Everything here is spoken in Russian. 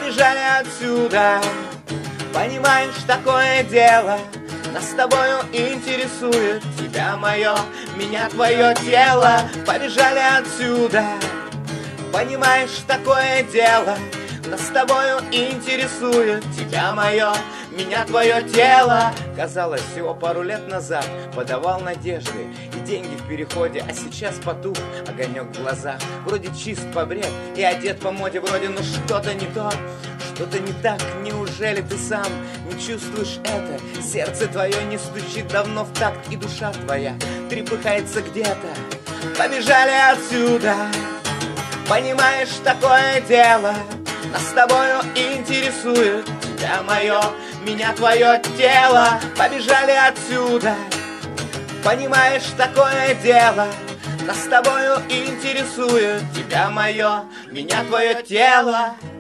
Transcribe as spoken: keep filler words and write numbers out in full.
побежали отсюда. Понимаешь, такое дело, нас с тобою интересует. Тебя мое, меня твое тело. Побежали отсюда. Понимаешь, такое дело, нас с тобою интересует. Тебя мое, меня твое тело. Казалось, всего пару лет назад подавал надежды и деньги в переходе, а сейчас потух огонек в глазах. Вроде чист побред и одет по моде вроде, но что-то не то, что-то не так. Неужели ты сам не чувствуешь это? Сердце твое не стучит давно в такт, и душа твоя трепыхается где-то. Побежали отсюда. Понимаешь, такое дело, нас с тобою интересует. Тебя мое, меня твое тело. Побежали отсюда. Понимаешь, такое дело, нас с тобою интересует. Тебя мое, меня твое тело.